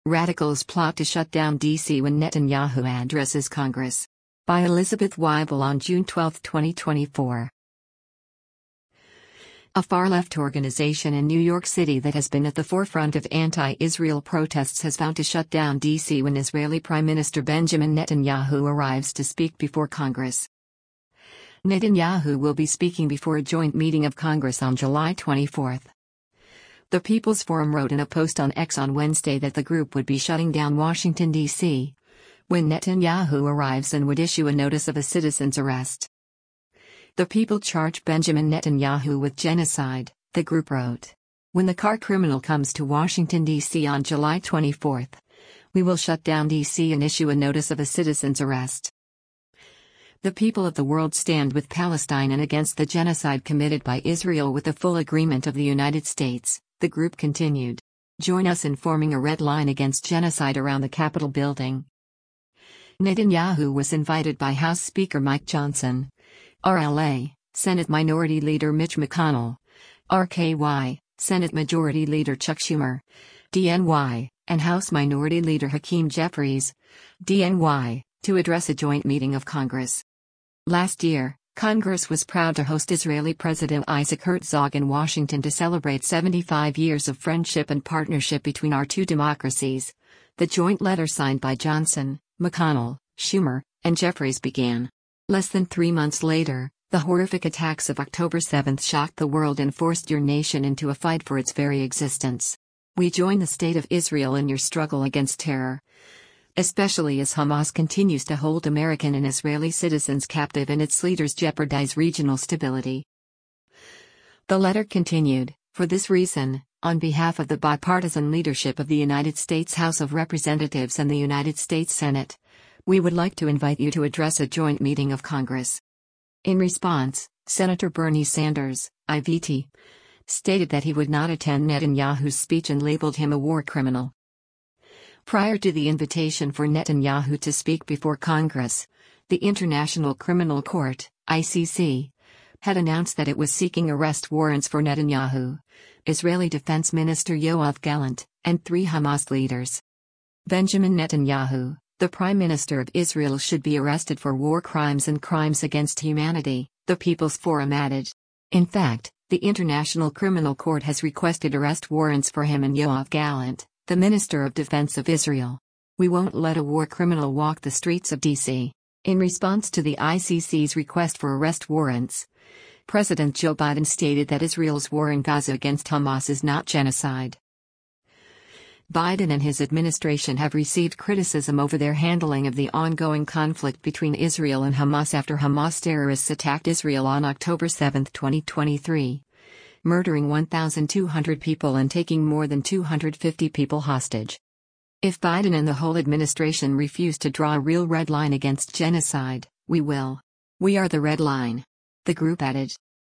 Radicals plot to shut down D.C. when Netanyahu addresses Congress. By Elizabeth Weibel on June 12, 2024. A far-left organization in New York City that has been at the forefront of anti-Israel protests has vowed to shut down D.C. when Israeli Prime Minister Benjamin Netanyahu arrives to speak before Congress. Netanyahu will be speaking before a joint meeting of Congress on July 24. The People's Forum wrote in a post on X on Wednesday that the group would be shutting down Washington, D.C. when Netanyahu arrives and would issue a notice of a citizen's arrest. The People charge Benjamin Netanyahu with genocide, the group wrote. When the car criminal comes to Washington, D.C. on July 24, we will shut down D.C. and issue a notice of a citizen's arrest. The people of the world stand with Palestine and against the genocide committed by Israel with the full agreement of the United States, the group continued. Join us in forming a red line against genocide around the Capitol building. Netanyahu was invited by House Speaker Mike Johnson, RLA, Senate Minority Leader Mitch McConnell, RKY, Senate Majority Leader Chuck Schumer, DNY, and House Minority Leader Hakeem Jeffries, DNY, to address a joint meeting of Congress. Last year, Congress was proud to host Israeli President Isaac Herzog in Washington to celebrate 75 years of friendship and partnership between our two democracies. The joint letter signed by Johnson, McConnell, Schumer, and Jeffries began. Less than 3 months later, the horrific attacks of October 7 shocked the world and forced your nation into a fight for its very existence. We join the State of Israel in your struggle against terror, especially as Hamas continues to hold American and Israeli citizens captive and its leaders jeopardize regional stability. The letter continued, for this reason, on behalf of the bipartisan leadership of the United States House of Representatives and the United States Senate, we would like to invite you to address a joint meeting of Congress. In response, Senator Bernie Sanders, IVT, stated that he would not attend Netanyahu's speech and labeled him a war criminal. Prior to the invitation for Netanyahu to speak before Congress, the International Criminal Court, ICC, had announced that it was seeking arrest warrants for Netanyahu, Israeli Defense Minister Yoav Gallant, and 3 Hamas leaders. Benjamin Netanyahu, the Prime Minister of Israel, should be arrested for war crimes and crimes against humanity, the People's Forum added. In fact, the International Criminal Court has requested arrest warrants for him and Yoav Gallant, the Minister of Defense of Israel. We won't let a war criminal walk the streets of D.C. In response to the ICC's request for arrest warrants, President Joe Biden stated that Israel's war in Gaza against Hamas is not genocide. Biden and his administration have received criticism over their handling of the ongoing conflict between Israel and Hamas after Hamas terrorists attacked Israel on October 7, 2023. Murdering 1,200 people and taking more than 250 people hostage. If Biden and the whole administration refuse to draw a real red line against genocide, we will. We are the red line. The group added.